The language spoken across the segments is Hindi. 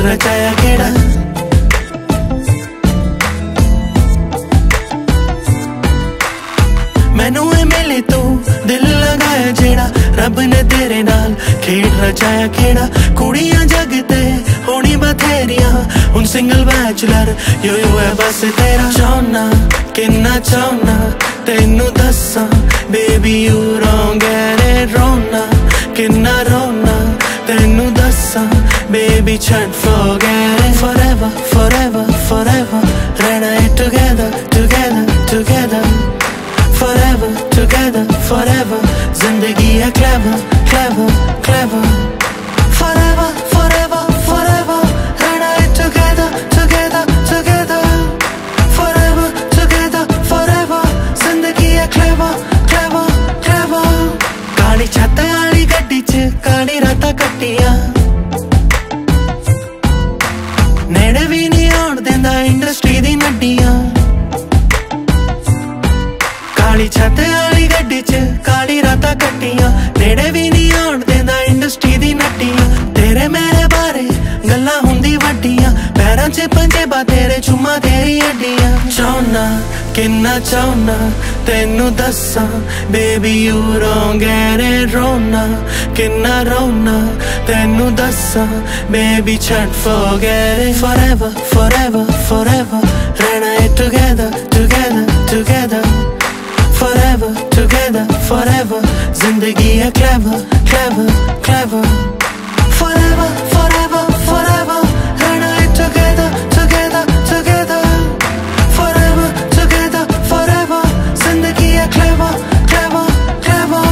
रचाया केड़ा मैनू मिले तू दिल लगाया जेड़ा रब ने तेरे नाल खेड रचाया केड़ा कुड़ियां जगते होनी बथेरियां हुन सिंगल बैचलर यो है बस तेरा चाहना किन्ना चाहना तेनू दस्सां baby you don't get it रोना किन्ना रोना तेनू दस्सां बेबी छड़ forget it forever forever forever रहना है together together together forever together forever जिंदगी है clever clever clever forever forever forever रहना है together together together forever together forever जिंदगी है clever clever clever काली छत वाली गड्डी च काली रातां कट्टियां नेड़े भी नहीं आउण देंदा इंडस्ट्री दी नड्डियां काली छत वाली गड्डी च काली रातां कट्टियां नेड़े भी नहीं आउण देंदा इंडस्ट्री दी नड्डियां तेरे मेरे बारे गल्लां हुंदी वड्डियां पैरां च पंजेबा तेरे चुम्मा तेरी हड्डियां चाहना किन्ना चाहना तेनू दस्सां baby you don't get it रोना किन्ना रोना तेनू दस्सां बेबी छड़ forget it forever forever forever रहना है together together together forever together forever जिंदगी है clever clever clever forever forever forever रहना है together together together forever together forever जिंदगी है clever clever clever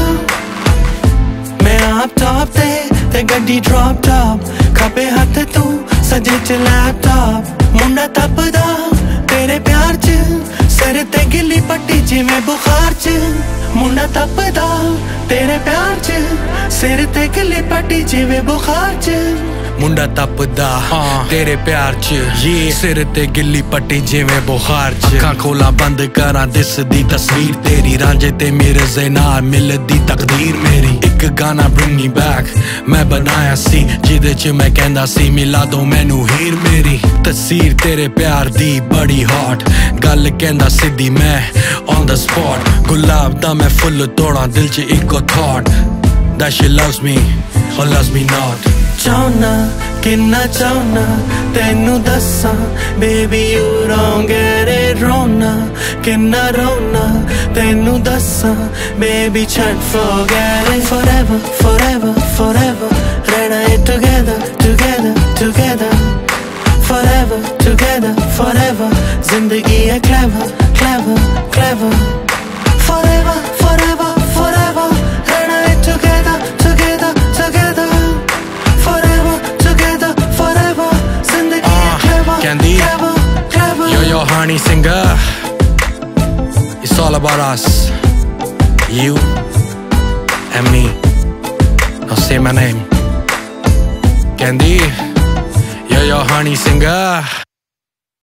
मैं आप टॉप ते गड्डी ड्रॉप टॉप खबे हत्थ तू सजे च लैपटॉप मुंडा तपदा तेरे प्यार च सिर ते गिल्ली पट्टी जिवें बुखार च मुंडा तपदा तेरे प्यार च सिर ते गिल्ली पट्टी जिवें बुखार च मुंडा तपदा तेरे प्यार च सिर ते गिल्ली पट्टी जिवें बुखार च अखां खोला बंद करां दिसदी तस्वीर तेरी रांझे ते मिर्ज़े नाल मिलदी तकदीर मेरी एक गाना bring me back मैं बनाया सी जिदे च मैं कहंदा सी मिला दो मैनू हीर मेरी तस्वीर तेरे प्यार दी बड़ी हॉट गल कहंदा सिद्धी मैं on the spot गुलाब दा मैं फुल तोड़ा दिल च इको thought that she loves me or loves me not चाहना किन्ना चाहना तेनू दस्सां baby you don't get it रोना किन्ना रोना तेनू दस्सां बेबी छड़ forget it forever forever forever रहना है together together together forever together forever जिंदगी है clever clever clever forever forever forever रहना है together together together forever together forever जिंदगी है clever clever clever Yo honey singer it's all about us you and me now say my name Candy yo honey singer